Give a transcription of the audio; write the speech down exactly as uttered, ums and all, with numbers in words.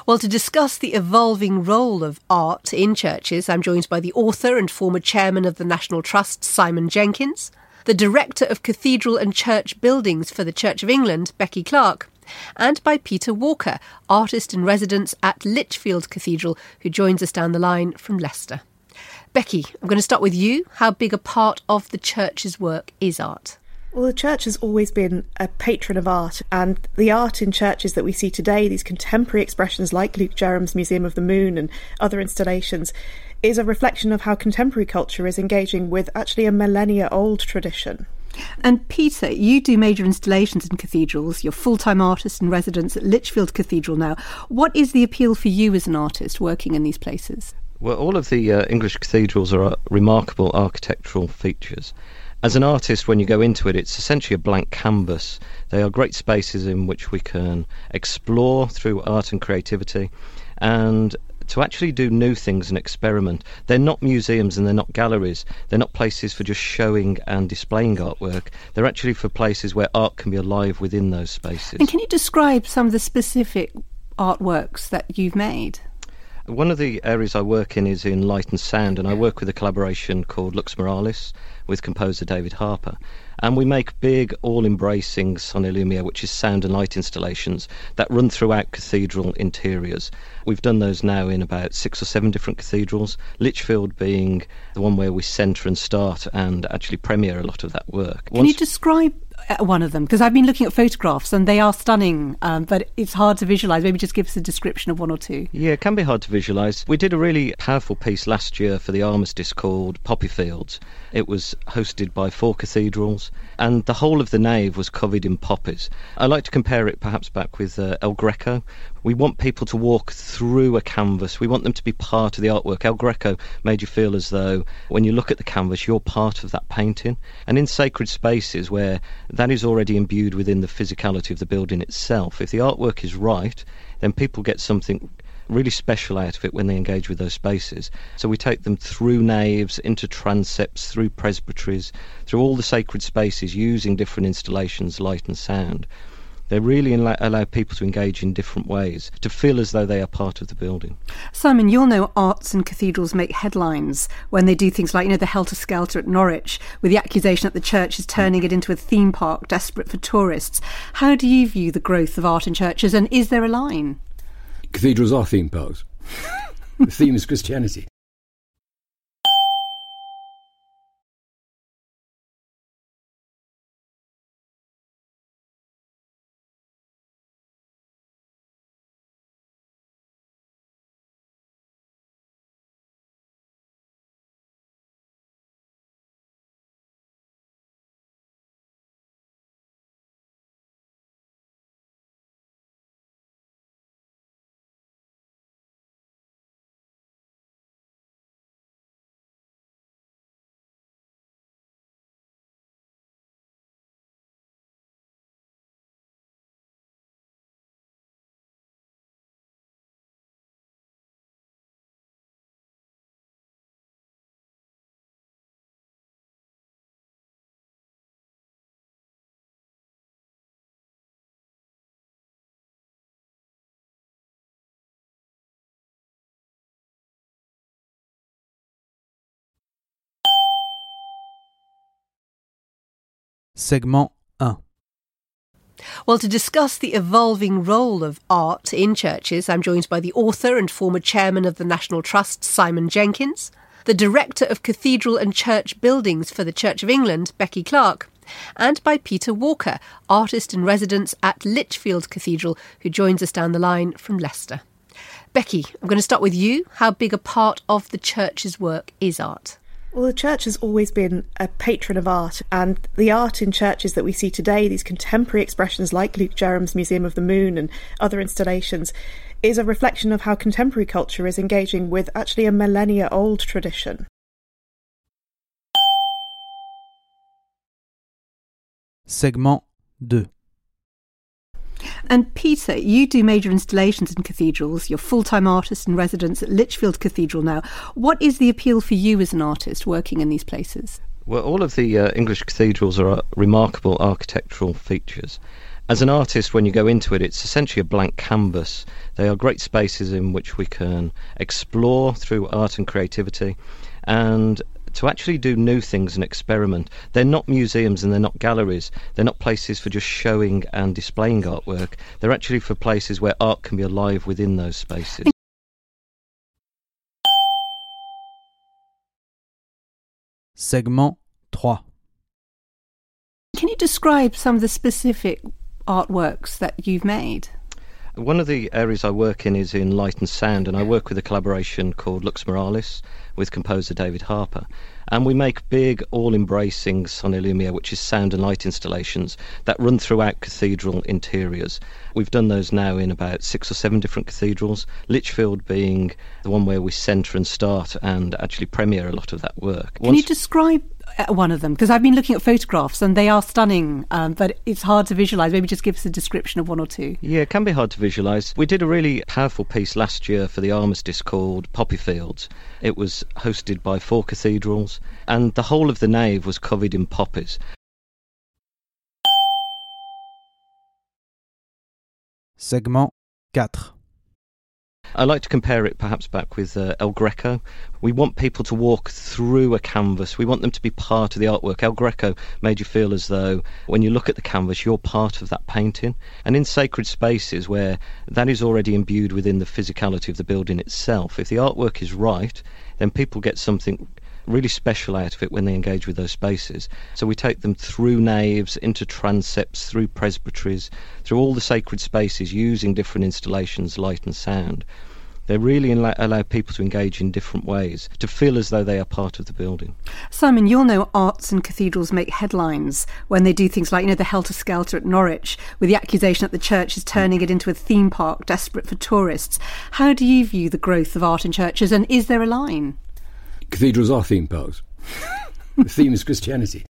Well, to discuss the evolving role of art in churches, I'm joined by the author and former chairman of the National Trust, Simon Jenkins, the director of cathedral and church buildings for the Church of England, Becky Clark, and by Peter Walker, artist in residence at Lichfield Cathedral, who joins us down the line from Leicester. Becky, I'm going to start with you. How big a part of the church's work is art? Well, the church has always been a patron of art, and the art in churches that we see today, these contemporary expressions like Luke Jerram's Museum of the Moon and other installations, is a reflection of how contemporary culture is engaging with actually a millennia-old tradition. And Peter, you do major installations in cathedrals. You're full-time artist in residence at Lichfield Cathedral now. What is the appeal for you as an artist working in these places? Well, all of the uh, English cathedrals are uh, remarkable architectural features. As an artist, when you go into it, it's essentially a blank canvas. They are great spaces in which we can explore through art and creativity and to actually do new things and experiment. They're not museums and they're not galleries. They're not places for just showing and displaying artwork. They're actually for places where art can be alive within those spaces. And can you describe some of the specific artworks that you've made? One of the areas I work in is in light and sound, and I work with a collaboration called Lux Moralis with composer David Harper. And we make big, all-embracing Sone Lumiere, which is sound and light installations that run throughout cathedral interiors. We've done those now in about six or seven different cathedrals, Lichfield being the one where we centre and start and actually premiere a lot of that work. Can Once... you describe one of them? Because I've been looking at photographs and they are stunning, um, but it's hard to visualise. Maybe just give us a description of one or two. Yeah, it can be hard to visualise. We did a really powerful piece last year for the Armistice called Poppy Fields. It was hosted by four cathedrals and the whole of the nave was covered in poppies. I like to compare it perhaps back with uh, El Greco. We want people to walk through a canvas. We want them to be part of the artwork. El Greco made you feel as though when you look at the canvas, you're part of that painting. And in sacred spaces where that is already imbued within the physicality of the building itself, if the artwork is right, then people get something really special out of it when they engage with those spaces. So we take them through naves, into transepts, through presbyteries, through all the sacred spaces using different installations, light and sound. They really allow, allow people to engage in different ways, to feel as though they are part of the building. Simon, you'll know arts and cathedrals make headlines when they do things like, you know, the Helter Skelter at Norwich, with the accusation that the church is turning it into a theme park desperate for tourists. How do you view the growth of art in churches, and is there a line? Cathedrals are theme parks. The theme is Christianity. Segment one. Well, to discuss the evolving role of art in churches, I'm joined by the author and former chairman of the National Trust, Simon Jenkins, the director of cathedral and church buildings for the Church of England, Becky Clark, and by Peter Walker, artist in residence at Lichfield Cathedral, who joins us down the line from Leicester. Becky, I'm going to start with you. How big a part of the church's work is art? Well, the church has always been a patron of art, and the art in churches that we see today, these contemporary expressions like Luke Jerram's Museum of the Moon and other installations, is a reflection of how contemporary culture is engaging with actually a millennia-old tradition. Segment two. And Peter, you do major installations in cathedrals. You're full-time artist in residence at Lichfield Cathedral now. What is the appeal for you as an artist working in these places? Well, all of the uh, English cathedrals are uh, remarkable architectural features. As an artist, when you go into it, it's essentially a blank canvas. They are great spaces in which we can explore through art and creativity and to actually do new things and experiment. They're not museums and they're not galleries. They're not places for just showing and displaying artwork. They're actually for places where art can be alive within those spaces. Segment three. Can you describe some of the specific artworks that you've made? One of the areas I work in is in light and sound, and I work with a collaboration called Lux Moralis with composer David Harper. And we make big, all-embracing sonillumia, which is sound and light installations that run throughout cathedral interiors. We've done those now in about six or seven different cathedrals, Lichfield being the one where we centre and start and actually premiere a lot of that work. Can Once... you describe one of them? Because I've been looking at photographs and they are stunning, um, but it's hard to visualise. Maybe just give us a description of one or two. Yeah, it can be hard to visualise. We did a really powerful piece last year for the Armistice called Poppy Fields. It was hosted by four cathedrals and the whole of the nave was covered in poppies. Segment four. I like to compare it perhaps back with uh, El Greco. We want people to walk through a canvas. We want them to be part of the artwork. El Greco made you feel as though when you look at the canvas, you're part of that painting. And in sacred spaces where that is already imbued within the physicality of the building itself, if the artwork is right, then people get something really special out of it when they engage with those spaces. So we take them through naves, into transepts, through presbyteries, through all the sacred spaces using different installations, light and sound. They really allow people to engage in different ways, to feel as though they are part of the building. Simon, you'll know arts and cathedrals make headlines when they do things like, you know, the Helter Skelter at Norwich, with the accusation that the church is turning it into a theme park desperate for tourists. How do you view the growth of art in churches, and is there a line? Cathedrals are theme parks. The theme is Christianity.